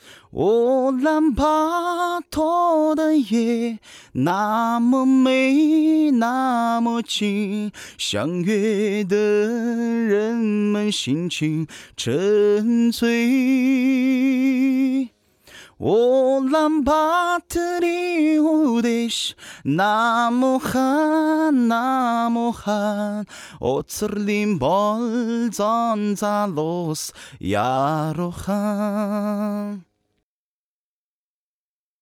哦，蓝巴托的夜那么美，那么近，相约的人们心情沉醉。哦，蓝巴特里乌德什那么寒，那么寒。Otsrlim bolzon zalos yarohan.